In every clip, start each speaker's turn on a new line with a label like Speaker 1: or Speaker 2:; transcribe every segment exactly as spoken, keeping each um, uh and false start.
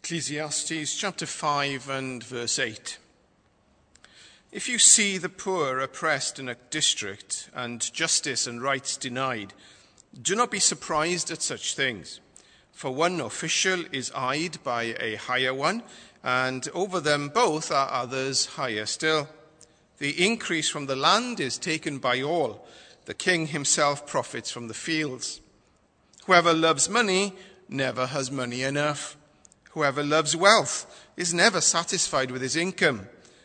Speaker 1: Ecclesiastes chapter five and verse eight. If you see the poor oppressed in a district and justice and rights denied, do not be surprised at such things. For one official is eyed by a higher one, and over them both are others higher still. The increase from the land is taken by all. The king himself profits from the fields. Whoever loves money never has money enough. Whoever loves wealth is never satisfied with his income.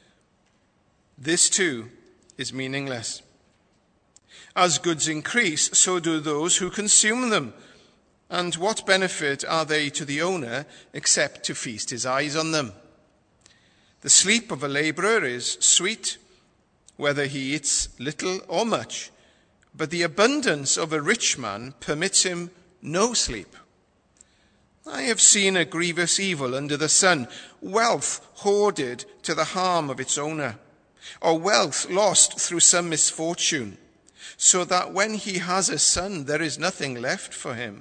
Speaker 1: This too is meaningless. As goods increase, so do those who consume them. And what benefit are they to the owner except to feast his eyes on them? The sleep of a laborer is sweet, whether he eats little or much, but the abundance of a rich man permits him no sleep. I have seen a grievous evil under the sun, wealth hoarded to the harm of its owner, or wealth lost through some misfortune, so that when he has a son, there is nothing left for him.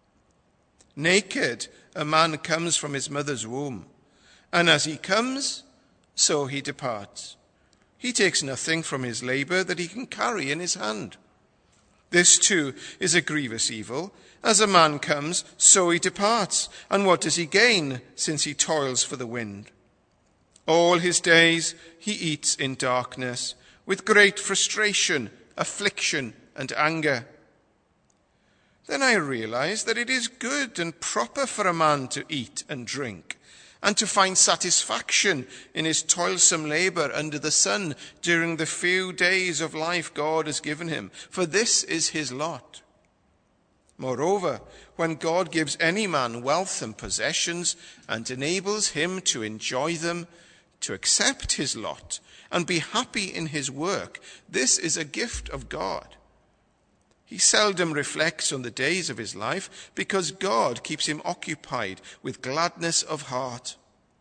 Speaker 1: Naked, a man comes from his mother's womb, and as he comes, so he departs. He takes nothing from his labor that he can carry in his hand. This too is a grievous evil. As a man comes, so he departs. And what does he gain, since he toils for the wind? All his days he eats in darkness, with great frustration, affliction, and anger. Then I realized that it is good and proper for a man to eat and drink, and to find satisfaction in his toilsome labor under the sun during the few days of life God has given him, for this is his lot. Moreover, when God gives any man wealth and possessions and enables him to enjoy them, to accept his lot and be happy in his work, this is a gift of God. He seldom reflects on the days of his life because God keeps him occupied with gladness of heart.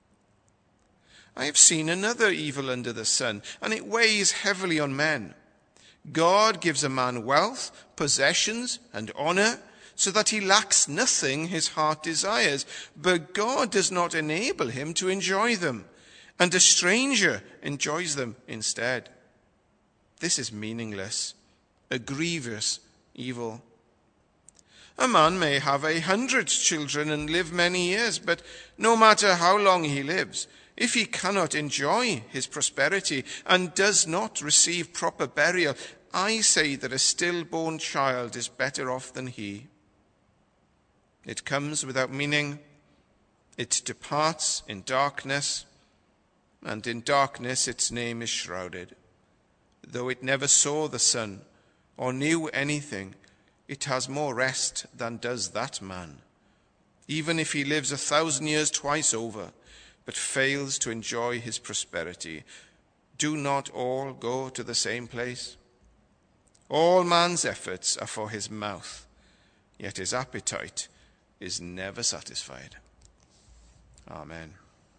Speaker 1: I have seen another evil under the sun, and it weighs heavily on men. God gives a man wealth, possessions, and honor, so that he lacks nothing his heart desires, but God does not enable him to enjoy them, and a stranger enjoys them instead. This is meaningless, a grievous evil. A man may have a hundred children and live many years, but no matter how long he lives, if he cannot enjoy his prosperity and does not receive proper burial, I say that a stillborn child is better off than he. It comes without meaning, it departs in darkness, and in darkness its name is shrouded. Though it never saw the sun or knew anything, it has more rest than does that man, even if he lives a thousand years twice over, but fails to enjoy his prosperity. Do not all go to the same place? All man's efforts are for his mouth, yet his appetite is never satisfied. Amen.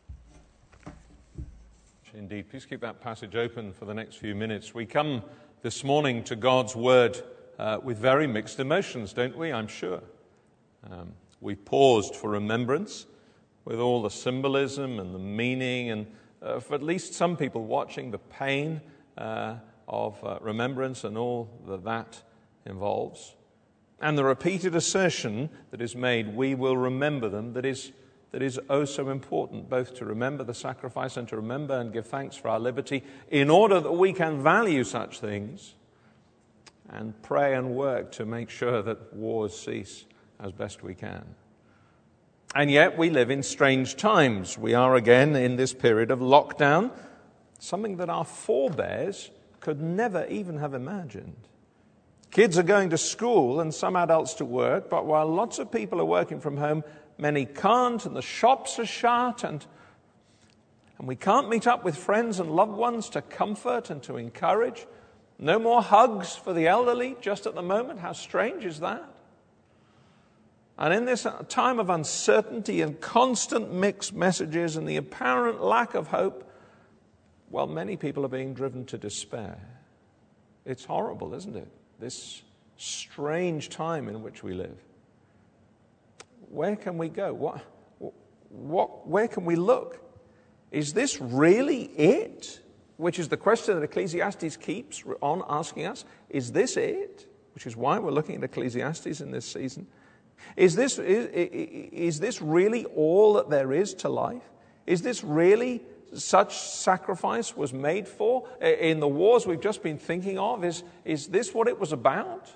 Speaker 2: Indeed, please keep that passage open for the next few minutes. We come this morning to God's word uh, with very mixed emotions, don't we? I'm sure. Um, we paused for remembrance with all the symbolism and the meaning, and uh, for at least some people watching, the pain uh, of uh, remembrance and all that that involves. And the repeated assertion that is made, we will remember them, that is that is oh so important, both to remember the sacrifice and to remember and give thanks for our liberty, in order that we can value such things and pray and work to make sure that wars cease as best we can. And yet we live in strange times. We are again in this period of lockdown, something that our forebears could never even have imagined. Kids are going to school and some adults to work, but while lots of people are working from home, many can't, and the shops are shut, and, and we can't meet up with friends and loved ones to comfort and to encourage. No more hugs for the elderly just at the moment. How strange is that? And in this time of uncertainty and constant mixed messages and the apparent lack of hope, well, many people are being driven to despair. It's horrible, isn't it? This strange time in which we live. Where can we go? What, what, where can we look? Is this really it? Which is the question that Ecclesiastes keeps on asking us. Is this it? Which is why we're looking at Ecclesiastes in this season. Is this, is, is this really all that there is to life? Is this really such sacrifice was made for in the wars we've just been thinking of? Is, is this what it was about?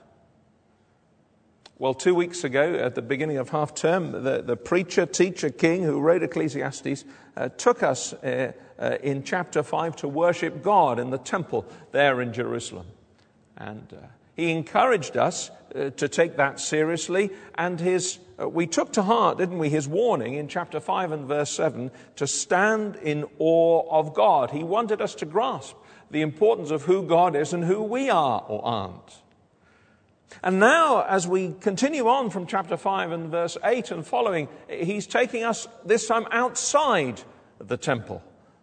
Speaker 2: Well, two weeks ago, at the beginning of half term, the, the preacher, teacher, king who wrote Ecclesiastes uh, took us uh, uh, in chapter five to worship God in the temple there in Jerusalem. And uh, he encouraged us uh, to take that seriously. And his uh, we took to heart, didn't we, his warning in chapter five and verse seven to stand in awe of God. He wanted us to grasp the importance of who God is and who we are or aren't. And now, as we continue on from chapter five and verse eight and following, he's taking us this time outside the temple,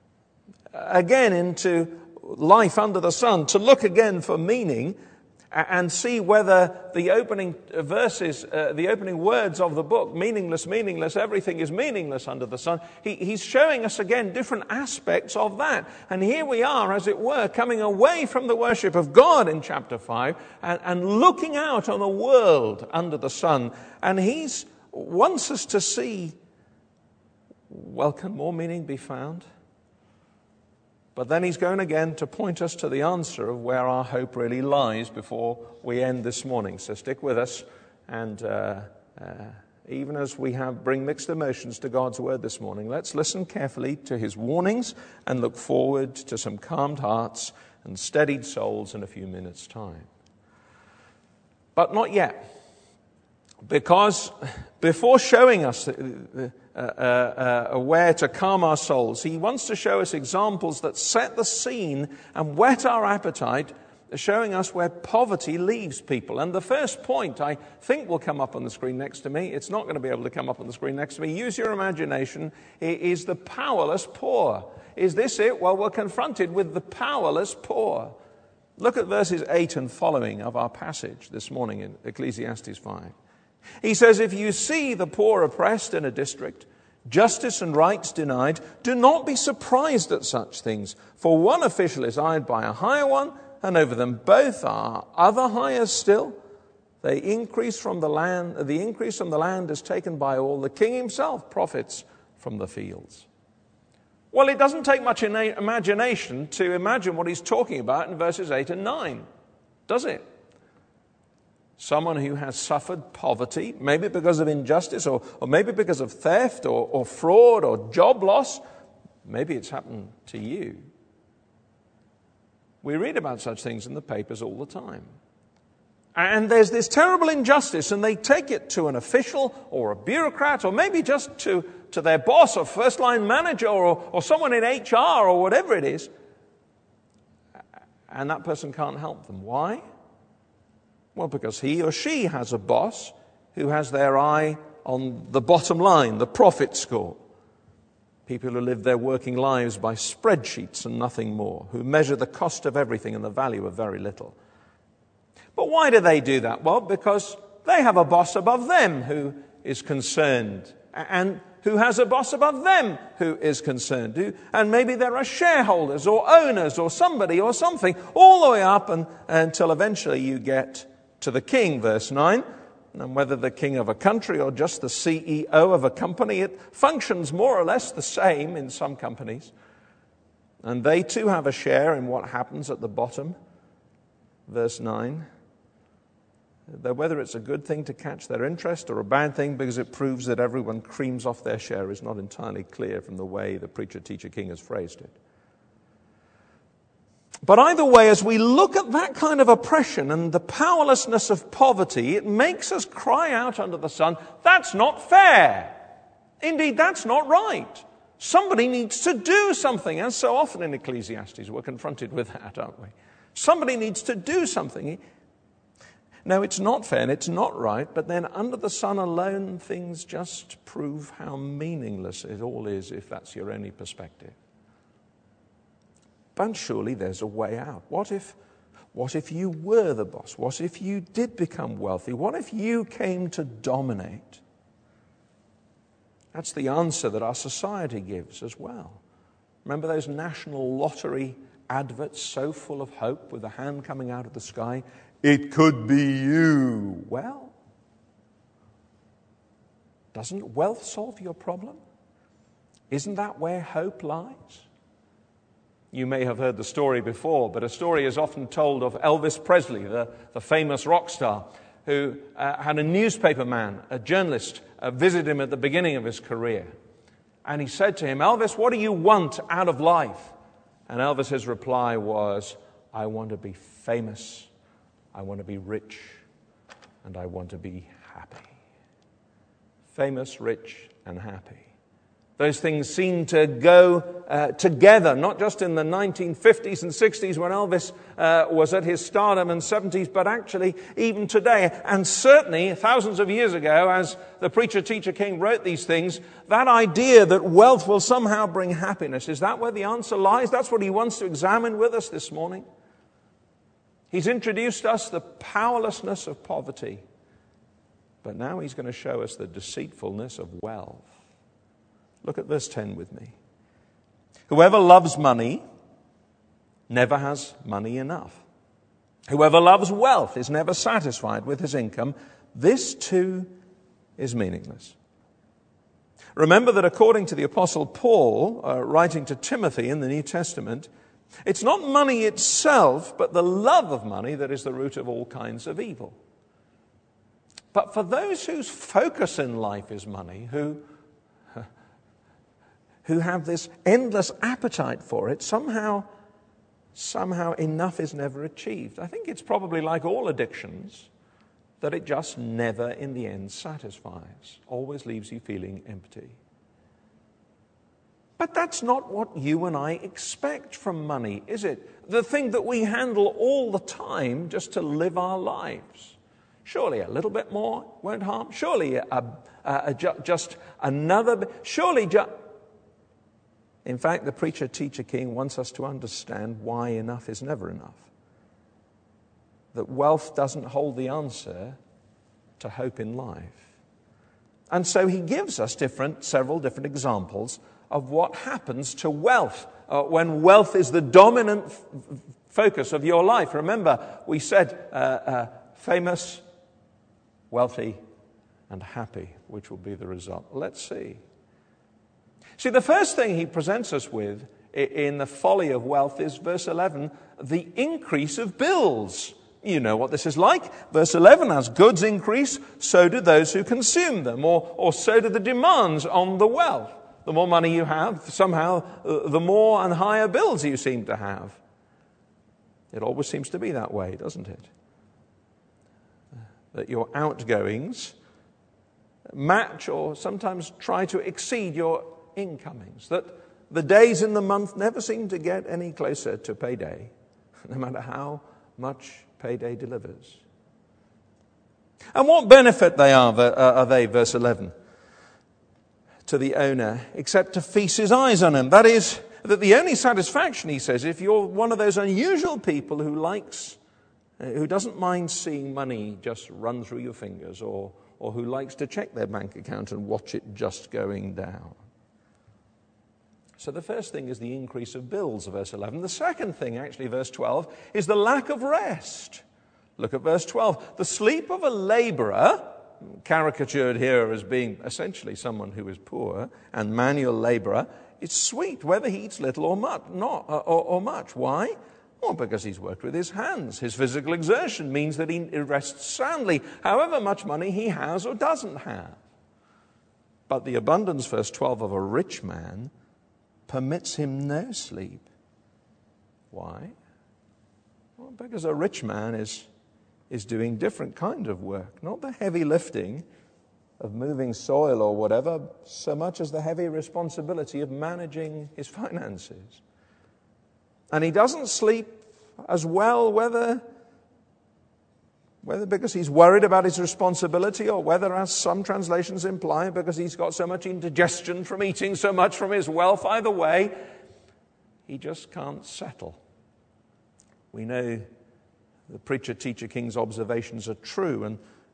Speaker 2: again into life under the sun, to look again for meaning and see whether the opening verses, uh, the opening words of the book, meaningless, meaningless, everything is meaningless under the sun. He, he's showing us again different aspects of that. And here we are, as it were, coming away from the worship of God in chapter five and, and looking out on a world under the sun. And he wants us to see, well, can more meaning be found? But then he's going again to point us to the answer of where our hope really lies before we end this morning. So stick with us, and uh, uh, even as we have bring mixed emotions to God's word this morning, let's listen carefully to his warnings and look forward to some calmed hearts and steadied souls in a few minutes' time. But not yet, because before showing us the, Uh, uh, uh, where to calm our souls, he wants to show us examples that set the scene and whet our appetite, showing us where poverty leaves people. And the first point, I think, will come up on the screen next to me. It's not going to be able to come up on the screen next to me. Use your imagination. Is the powerless poor. Is this it? Well, we're confronted with the powerless poor. Look at verses eight and following of our passage this morning in Ecclesiastes five. He says, if you see the poor oppressed in a district, justice and rights denied, do not be surprised at such things. For one official is eyed by a higher one, and over them both are other higher still. They increase from the land, the increase from the land is taken by all. The king himself profits from the fields. Well, it doesn't take much imagination to imagine what he's talking about in verses eight and nine, does it? Someone who has suffered poverty, maybe because of injustice or, or maybe because of theft or, or fraud or job loss. Maybe it's happened to you. We read about such things in the papers all the time. And there's this terrible injustice, and they take it to an official or a bureaucrat or maybe just to, to their boss or first-line manager or, or someone in H R or whatever it is. And that person can't help them. Why? Well, because he or she has a boss who has their eye on the bottom line, the profit score. People who live their working lives by spreadsheets and nothing more, who measure the cost of everything and the value of very little. But why do they do that? Well, because they have a boss above them who is concerned, and who has a boss above them who is concerned. And maybe there are shareholders or owners or somebody or something all the way up and, until eventually you get to the king, verse nine. And whether the king of a country or just the C E O of a company, it functions more or less the same in some companies. And they too have a share in what happens at the bottom, verse nine. Though whether it's a good thing to catch their interest or a bad thing because it proves that everyone creams off their share is not entirely clear from the way the preacher, teacher, king has phrased it. But either way, as we look at that kind of oppression and the powerlessness of poverty, it makes us cry out under the sun, that's not fair. Indeed, that's not right. Somebody needs to do something. And so often in Ecclesiastes, we're confronted with that, aren't we? Somebody needs to do something. No, it's not fair and it's not right, but then under the sun alone, things just prove how meaningless it all is if that's your only perspective. But surely there's a way out. What if, what if you were the boss? What if you did become wealthy? What if you came to dominate? That's the answer that our society gives as well. Remember those national lottery adverts so full of hope with a hand coming out of the sky? It could be you. Well, doesn't wealth solve your problem? Isn't that where hope lies? You may have heard the story before, but a story is often told of Elvis Presley, the, the famous rock star, who uh, had a newspaper man, a journalist, uh, visit him at the beginning of his career. And he said to him, "Elvis, what do you want out of life?" And Elvis's reply was, "I want to be famous, I want to be rich, and I want to be happy." Famous, rich, and happy. Those things seem to go uh, together, not just in the nineteen fifties and sixties when Elvis uh, was at his stardom and seventies, but actually even today. And certainly thousands of years ago, as the preacher, teacher, king wrote these things, that idea that wealth will somehow bring happiness, is that where the answer lies? That's what he wants to examine with us this morning. He's introduced us the powerlessness of poverty, but now he's going to show us the deceitfulness of wealth. Look at verse ten with me. Whoever loves money never has money enough. Whoever loves wealth is never satisfied with his income. This too is meaningless. Remember that according to the Apostle Paul, uh, writing to Timothy in the New Testament, it's not money itself, but the love of money that is the root of all kinds of evil. But for those whose focus in life is money, who who have this endless appetite for it, somehow, somehow enough is never achieved. I think it's probably like all addictions, that it just never in the end satisfies, always leaves you feeling empty. But that's not what you and I expect from money, is it? The thing that we handle all the time just to live our lives. Surely a little bit more won't harm. Surely a, a, a, just another bit. Surely just... In fact, the preacher, teacher, king wants us to understand why enough is never enough. That wealth doesn't hold the answer to hope in life. And so he gives us different, several different examples of what happens to wealth uh, when wealth is the dominant f- focus of your life. Remember, we said uh, uh, famous, wealthy, and happy, which will be the result. Let's see. See, the first thing he presents us with in the folly of wealth is verse eleven, the increase of bills. You know what this is like. Verse eleven, as goods increase, so do those who consume them, or, or so do the demands on the wealth. The more money you have, somehow uh, the more and higher bills you seem to have. It always seems to be that way, doesn't it? That your outgoings match or sometimes try to exceed your incomings, that the days in the month never seem to get any closer to payday, no matter how much payday delivers. And what benefit they are, are they, verse eleven, to the owner, except to feast his eyes on him? That is, that the only satisfaction, he says, if you're one of those unusual people who likes, who doesn't mind seeing money just run through your fingers, or, or who likes to check their bank account and watch it just going down. So the first thing is the increase of bills, verse eleven. The second thing, actually, verse twelve, is the lack of rest. Look at verse twelve. The sleep of a laborer, caricatured here as being essentially someone who is poor and manual laborer, is sweet, whether he eats little or much. Not, or, or much. Why? Well, because he's worked with his hands. His physical exertion means that he rests soundly, however much money he has or doesn't have. But the abundance, verse twelve, of a rich man permits him no sleep. Why? Well, because a rich man is, is doing different kind of work, not the heavy lifting of moving soil or whatever, so much as the heavy responsibility of managing his finances. And he doesn't sleep as well, whether, whether because he's worried about his responsibility, or whether, as some translations imply, because he's got so much indigestion from eating so much from his wealth. Either way, he just can't settle. We know the preacher, teacher, king's observations are true, and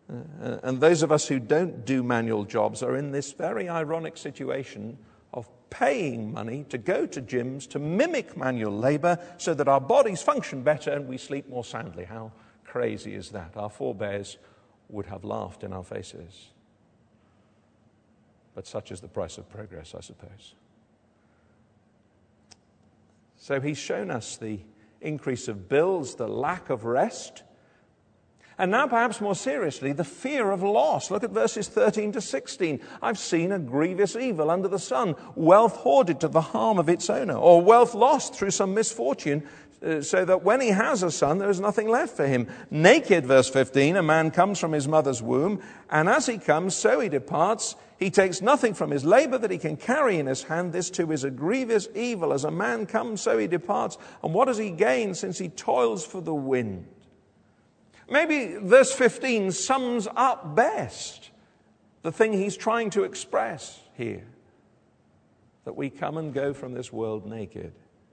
Speaker 2: Uh, and those of us who don't do manual jobs are in this very ironic situation of paying money to go to gyms to mimic manual labor so that our bodies function better and we sleep more soundly. How crazy is that? Our forebears would have laughed in our faces. But such is the price of progress, I suppose. So he's shown us the increase of bills, the lack of rest, and now perhaps more seriously, the fear of loss. Look at verses thirteen to sixteen. I've seen a grievous evil under the sun, wealth hoarded to the harm of its owner, or wealth lost through some misfortune, uh, so that when he has a son, there is nothing left for him. Naked, verse fifteen, a man comes from his mother's womb, and as he comes, so he departs. He takes nothing from his labor that he can carry in his hand. This too is a grievous evil. As a man comes, so he departs. And what does he gain since he toils for the wind? Maybe verse fifteen sums up best the thing he's trying to express here. That we come and go from this world naked.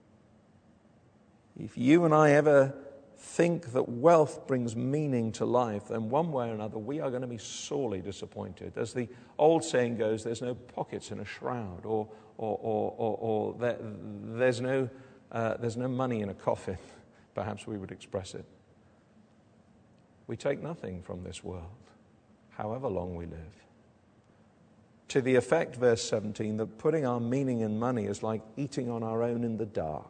Speaker 2: If you and I ever think that wealth brings meaning to life, then one way or another we are going to be sorely disappointed. As the old saying goes, there's no pockets in a shroud, or or or, or, or there, there's no uh, there's no money in a coffin. Perhaps we would express it. We take nothing from this world, however long we live. To the effect, verse seventeen, that putting our meaning in money is like eating on our own in the dark.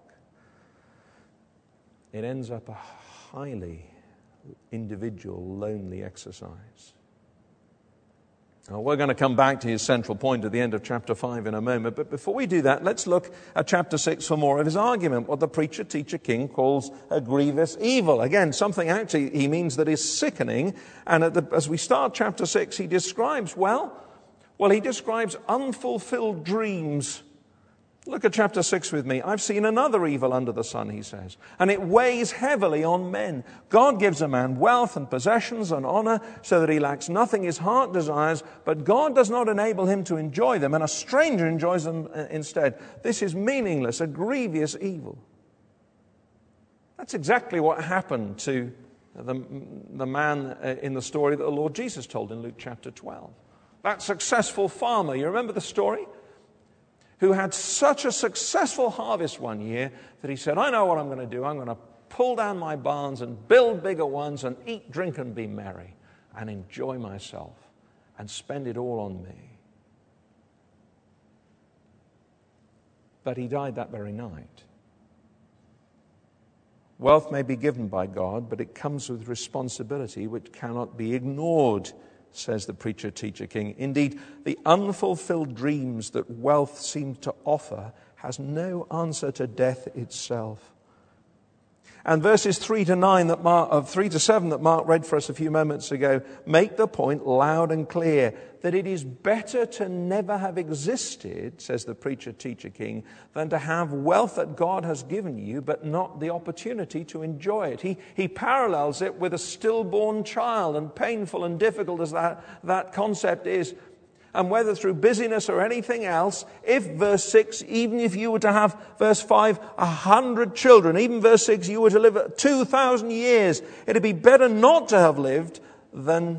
Speaker 2: It ends up a highly individual, lonely exercise. Now, we're going to come back to his central point at the end of chapter five in a moment, but before we do that, let's look at chapter six for more of his argument, what the preacher, teacher, king calls a grievous evil. Again, something actually he means that is sickening, and at the, as we start chapter six, he describes, well, well, he describes unfulfilled dreams. Look at chapter six with me. I've seen another evil under the sun, he says, and it weighs heavily on men. God gives a man wealth and possessions and honor so that he lacks nothing his heart desires, but God does not enable him to enjoy them, and a stranger enjoys them instead. This is meaningless, a grievous evil. That's exactly what happened to the, the man in the story that the Lord Jesus told in Luke chapter twelve. That successful farmer, you remember the story? Who had such a successful harvest one year that he said, I know what I'm going to do. I'm going to pull down my barns and build bigger ones and eat, drink, and be merry and enjoy myself and spend it all on me. But he died that very night. Wealth may be given by God, but it comes with responsibility which cannot be ignored, says the preacher, teacher, king. Indeed, the unfulfilled dreams that wealth seems to offer has no answer to death itself. And verses three to nine that Mark, uh, three to seven that Mark read for us a few moments ago make the point loud and clear that it is better to never have existed, says the preacher, teacher, king, than to have wealth that God has given you but not the opportunity to enjoy it. He, he parallels it with a stillborn child, and painful and difficult as that, that concept is. And whether through busyness or anything else, if, verse six, even if you were to have, verse five, a hundred children, even verse six, you were to live two thousand years, it'd be better not to have lived than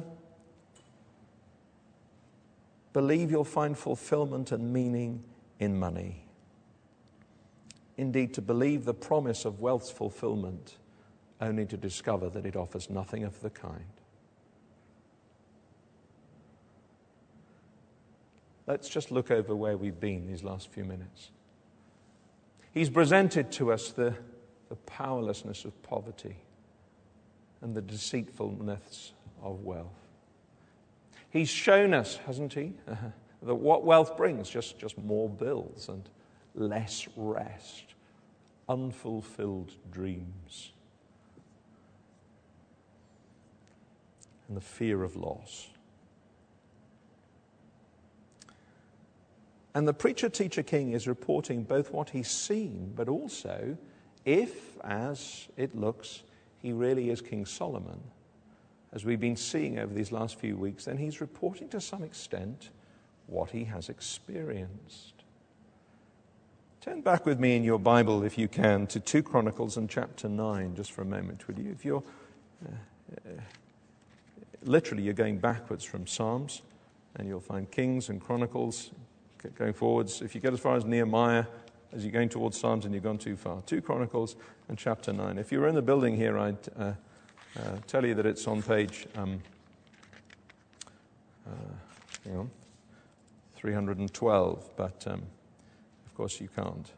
Speaker 2: believe you'll find fulfillment and meaning in money. Indeed, to believe the promise of wealth's fulfillment only to discover that it offers nothing of the kind. Let's just look over where we've been these last few minutes. He's presented to us the, the powerlessness of poverty and the deceitfulness of wealth. He's shown us, hasn't he, that what wealth brings, just, just more bills and less rest, unfulfilled dreams, and the fear of loss. And the preacher, teacher, king is reporting both what he's seen, but also if, as it looks, he really is King Solomon, as we've been seeing over these last few weeks, then he's reporting to some extent what he has experienced. Turn back with me in your Bible, if you can, to two Chronicles and chapter nine, just for a moment, would you? If you're, uh, Literally, you're going backwards from Psalms, and you'll find Kings and Chronicles going forwards. If you get as far as Nehemiah, as you're going towards Psalms, and you've gone too far. Two Chronicles and chapter nine. If you were in the building here, I'd uh, uh, tell you that it's on page um, uh, hang on, three hundred twelve, but um, of course you can't.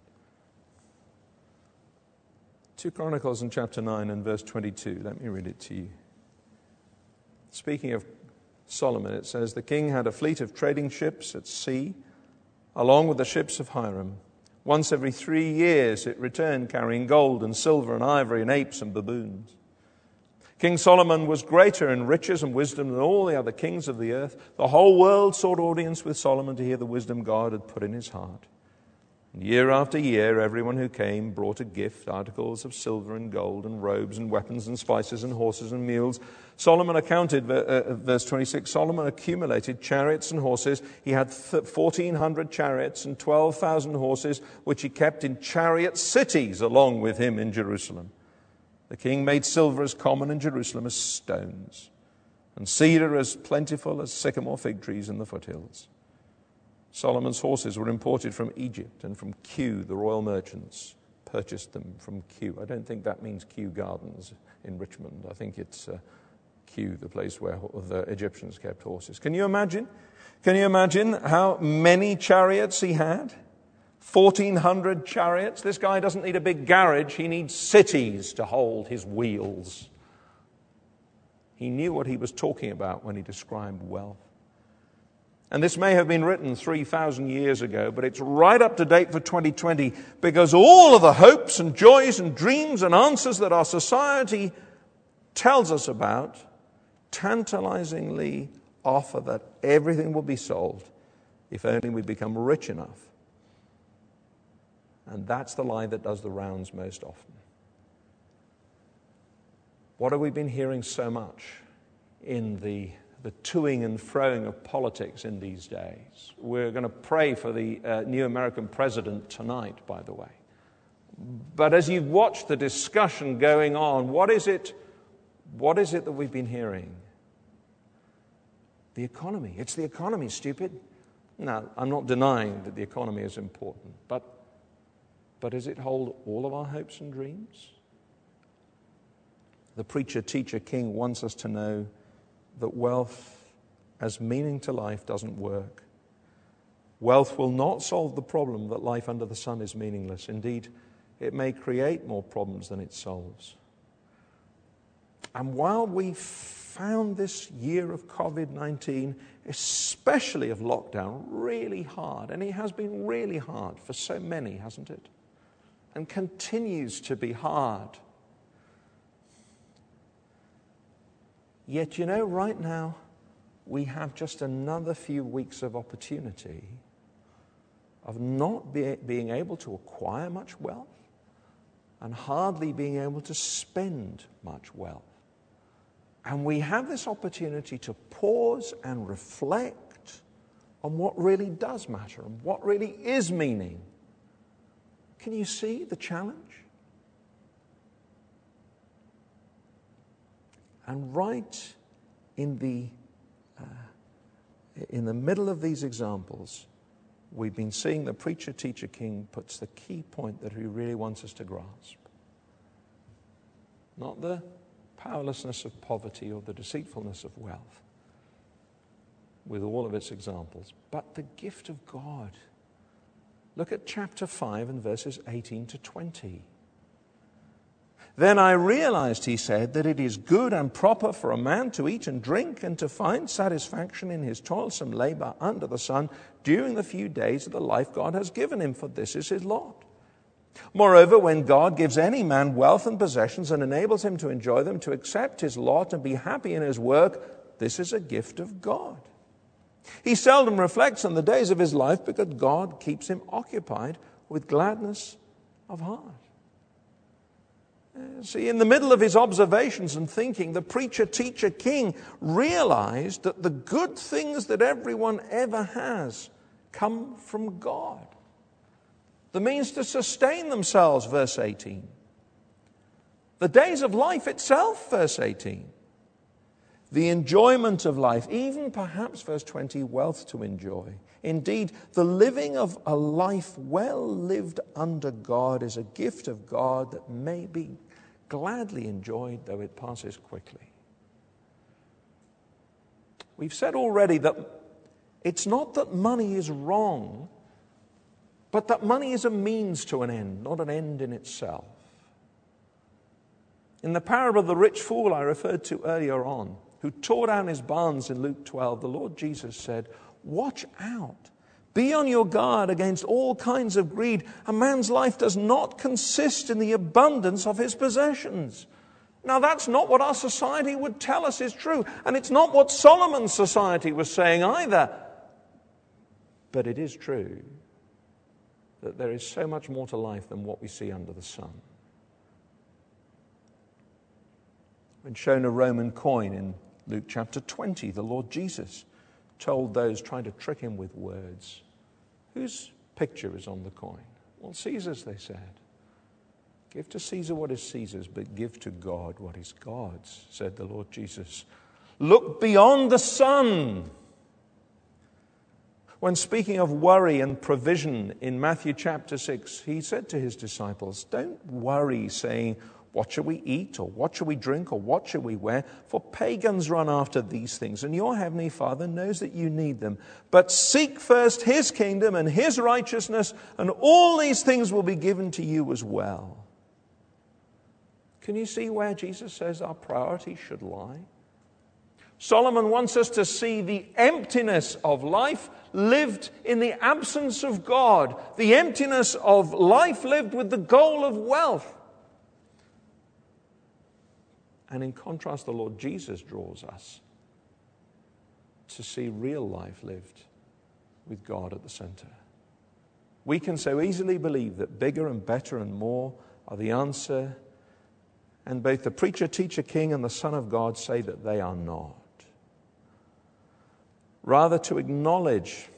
Speaker 2: Two Chronicles and chapter nine and verse twenty-two. Let me read it to you. Speaking of Solomon, it says, "The king had a fleet of trading ships at sea, along with the ships of Hiram. Once every three years it returned, carrying gold and silver and ivory and apes and baboons. King Solomon was greater in riches and wisdom than all the other kings of the earth. The whole world sought audience with Solomon to hear the wisdom God had put in his heart. And year after year, everyone who came brought a gift, articles of silver and gold and robes and weapons and spices and horses and mules. Solomon accounted, uh, verse twenty-six, Solomon accumulated chariots and horses. He had fourteen hundred chariots and twelve thousand horses, which he kept in chariot cities along with him in Jerusalem. The king made silver as common in Jerusalem as stones, and cedar as plentiful as sycamore fig trees in the foothills. Solomon's horses were imported from Egypt, and from Kew, the royal merchants purchased them from Kew. I don't think that means Kew Gardens in Richmond. I think it's uh, Kew, the place where the Egyptians kept horses. Can you imagine? Can you imagine how many chariots he had? fourteen hundred chariots. This guy doesn't need a big garage. He needs cities to hold his wheels. He knew what he was talking about when he described wealth. And this may have been written three thousand years ago, but it's right up to date for twenty twenty, because all of the hopes and joys and dreams and answers that our society tells us about tantalizingly offer that everything will be solved if only we become rich enough. And that's the lie that does the rounds most often. What have we been hearing so much in the the toing and froing of politics in these days? We're going to pray for the uh, new American president tonight, by the way. But as you watch the discussion going on, what is it, what is it that we've been hearing? The economy. It's the economy, stupid. Now, I'm not denying that the economy is important, but, but does it hold all of our hopes and dreams? The preacher, teacher, king wants us to know that wealth as meaning to life doesn't work. Wealth will not solve the problem that life under the sun is meaningless. Indeed, it may create more problems than it solves. And while we found this year of covid nineteen, especially of lockdown, really hard, and it has been really hard for so many, hasn't it? And continues to be hard. Yet, you know, right now, we have just another few weeks of opportunity of not be, being able to acquire much wealth and hardly being able to spend much wealth. And we have this opportunity to pause and reflect on what really does matter and what really is meaning. Can you see the challenge? And right in the uh, in the middle of these examples, we've been seeing the preacher, teacher, king puts the key point that he really wants us to grasp. Not the powerlessness of poverty or the deceitfulness of wealth, with all of its examples, but the gift of God. Look at chapter five and verses eighteen to twenty. Then I realized, he said, that it is good and proper for a man to eat and drink and to find satisfaction in his toilsome labor under the sun during the few days of the life God has given him, for this is his lot. Moreover, when God gives any man wealth and possessions and enables him to enjoy them, to accept his lot and be happy in his work, this is a gift of God. He seldom reflects on the days of his life because God keeps him occupied with gladness of heart. See, in the middle of his observations and thinking, the preacher, teacher, king realized that the good things that everyone ever has come from God. The means to sustain themselves, verse eighteen. The days of life itself, verse eighteen. the enjoyment of life, even perhaps, verse twenty, wealth to enjoy. Indeed, the living of a life well lived under God is a gift of God that may be gladly enjoyed, though it passes quickly. We've said already that it's not that money is wrong, but that money is a means to an end, not an end in itself. In the parable of the rich fool I referred to earlier on, who tore down his barns in Luke twelve, the Lord Jesus said, "Watch out. Be on your guard against all kinds of greed. A man's life does not consist in the abundance of his possessions." Now, that's not what our society would tell us is true. And it's not what Solomon's society was saying either. But it is true that there is so much more to life than what we see under the sun. When shown a Roman coin in Luke chapter twenty, the Lord Jesus told those trying to trick him with words, "Whose picture is on the coin?" "Well, Caesar's," they said. "Give to Caesar what is Caesar's, but give to God what is God's," said the Lord Jesus. Look beyond the sun. When speaking of worry and provision in Matthew chapter six, he said to his disciples, "Don't worry, saying, 'What shall we eat?' or 'What shall we drink?' or 'What shall we wear?' For pagans run after these things, and your heavenly Father knows that you need them. But seek first his kingdom and his righteousness, and all these things will be given to you as well." Can you see where Jesus says our priority should lie? Solomon wants us to see the emptiness of life lived in the absence of God, the emptiness of life lived with the goal of wealth. And in contrast, the Lord Jesus draws us to see real life lived with God at the center. We can so easily believe that bigger and better and more are the answer, and both the preacher, teacher, king, and the Son of God say that they are not. Rather, to acknowledge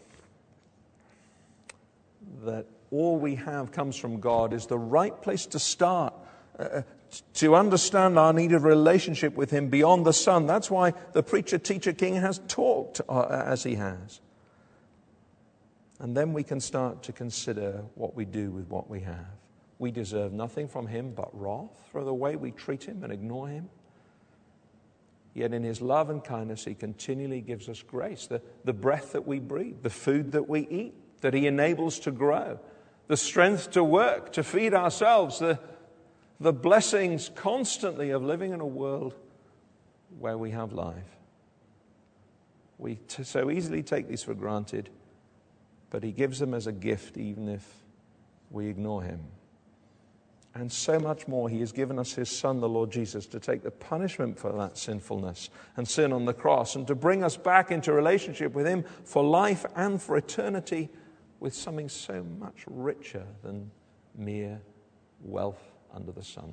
Speaker 2: that all we have comes from God is the right place to start, uh, to understand our need of relationship with him beyond the sun. That's why the preacher, teacher, king has talked uh, as he has. And then we can start to consider what we do with what we have. We deserve nothing from him but wrath for the way we treat him and ignore him. Yet in his love and kindness, he continually gives us grace, the, the breath that we breathe, the food that we eat, that he enables to grow, the strength to work, to feed ourselves, the, the blessings constantly of living in a world where we have life. We t- so easily take these for granted, but he gives them as a gift even if we ignore him. And so much more, he has given us his Son, the Lord Jesus, to take the punishment for that sinfulness and sin on the cross, and to bring us back into relationship with him for life and for eternity with something so much richer than mere wealth under the sun.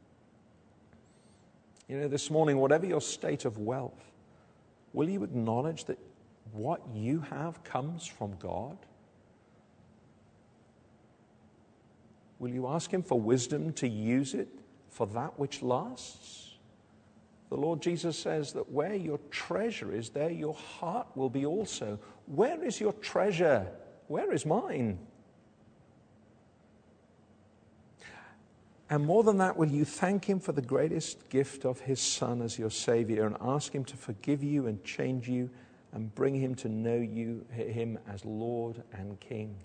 Speaker 2: You know, this morning, whatever your state of wealth, will you acknowledge that what you have comes from God? Will you ask him for wisdom to use it for that which lasts? The Lord Jesus says that where your treasure is, there your heart will be also. Where is your treasure? Where is mine? And more than that, will you thank him for the greatest gift of his Son as your Savior, and ask him to forgive you and change you and bring him to know you, him as Lord and King?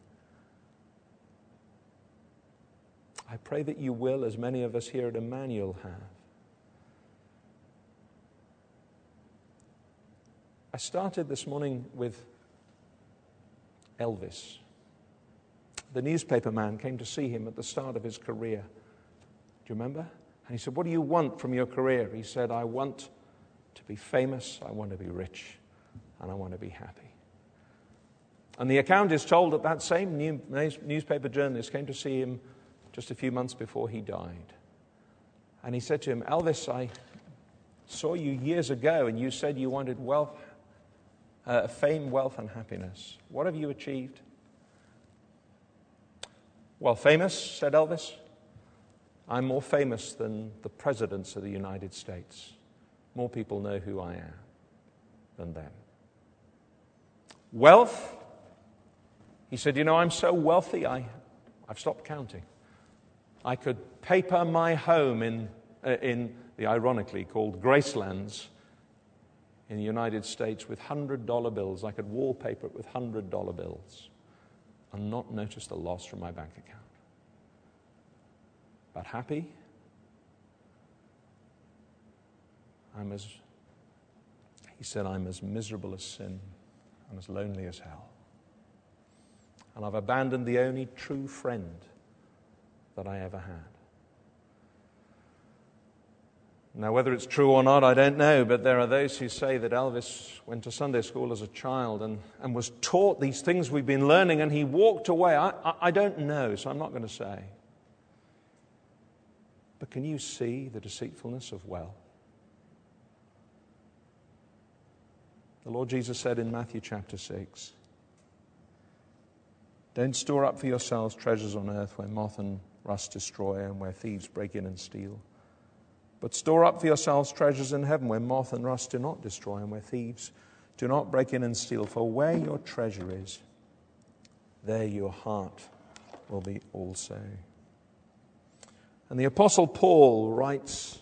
Speaker 2: I pray that you will, as many of us here at Emmanuel have. I started this morning with Elvis. The newspaper man came to see him at the start of his career. Do you remember? And he said, "What do you want from your career?" He said, "I want to be famous, I want to be rich, and I want to be happy." And the account is told that that same new, newspaper journalist came to see him just a few months before he died. And he said to him, "Elvis, I saw you years ago and you said you wanted wealth, uh, fame, wealth, and happiness. What have you achieved?" "Well, famous," said Elvis. "I'm more famous than the presidents of the United States. more people know who I am than them. Wealth, he said, you know, I'm so wealthy, I, I've stopped counting. I could paper my home in, uh, in the ironically called Gracelands in the United States with one hundred dollar bills. I could wallpaper it with one hundred dollar bills and not notice the loss from my bank account. But happy? I'm as, he said, I'm as miserable as sin. I'm as lonely as hell. And I've abandoned the only true friend that I ever had. Now, whether it's true or not, I don't know, but there are those who say that Elvis went to Sunday school as a child and, and was taught these things we've been learning, and he walked away. I, I, I don't know, so I'm not going to say. But can you see the deceitfulness of wealth? The Lord Jesus said in Matthew chapter six, don't store up for yourselves treasures on earth where moth and rust destroy and where thieves break in and steal. But store up for yourselves treasures in heaven where moth and rust do not destroy and where thieves do not break in and steal. For where your treasure is, there your heart will be also. And the Apostle Paul writes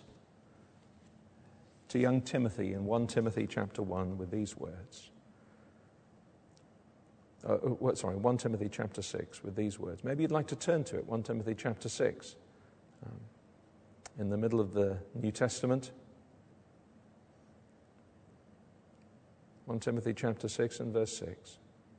Speaker 2: to young Timothy in First Timothy chapter one with these words. Uh, what, sorry, First Timothy chapter six with these words. Maybe you'd like to turn to it, First Timothy chapter six. Um, in the middle of the New Testament. First Timothy chapter six and verse six.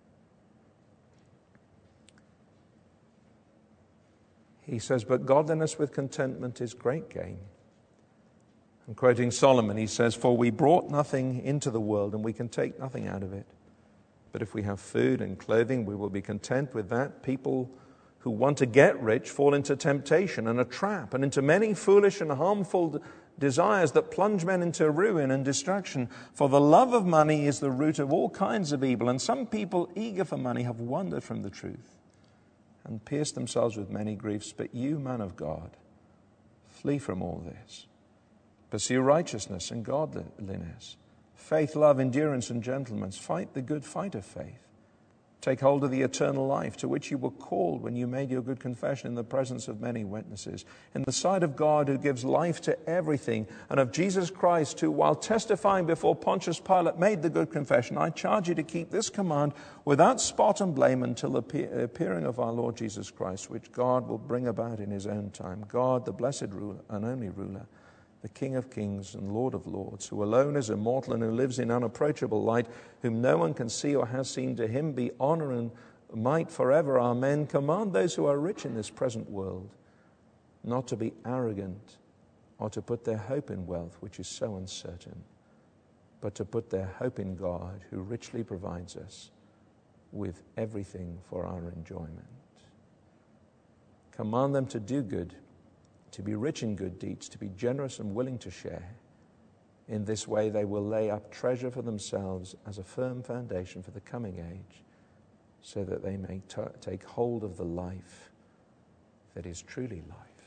Speaker 2: He says, but godliness with contentment is great gain. I'm quoting Solomon. He says, for we brought nothing into the world and we can take nothing out of it. But if we have food and clothing, we will be content with that. People who want to get rich fall into temptation and a trap and into many foolish and harmful desires that plunge men into ruin and destruction. For the love of money is the root of all kinds of evil, and some people eager for money have wandered from the truth and pierced themselves with many griefs. But you, man of God, flee from all this. Pursue righteousness and godliness, faith, love, endurance, and gentleness. Fight the good fight of faith. Take hold of the eternal life to which you were called when you made your good confession in the presence of many witnesses, in the sight of God who gives life to everything, and of Jesus Christ who, while testifying before Pontius Pilate, made the good confession. I charge you to keep this command without spot and blame until the appearing of our Lord Jesus Christ, which God will bring about in his own time. God, the blessed ruler and only ruler, the King of kings and Lord of lords, who alone is immortal and who lives in unapproachable light, whom no one can see or has seen, to him be honor and might forever. Amen. Command those who are rich in this present world not to be arrogant or to put their hope in wealth, which is so uncertain, but to put their hope in God, who richly provides us with everything for our enjoyment. Command them to do good, to be rich in good deeds, to be generous and willing to share. In this way they will lay up treasure for themselves as a firm foundation for the coming age, so that they may t- take hold of the life that is truly life.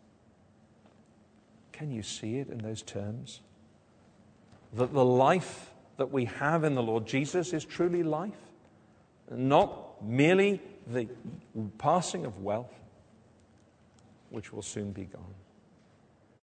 Speaker 2: Can you see it in those terms? That the life that we have in the Lord Jesus is truly life, not merely the passing of wealth, which will soon be gone.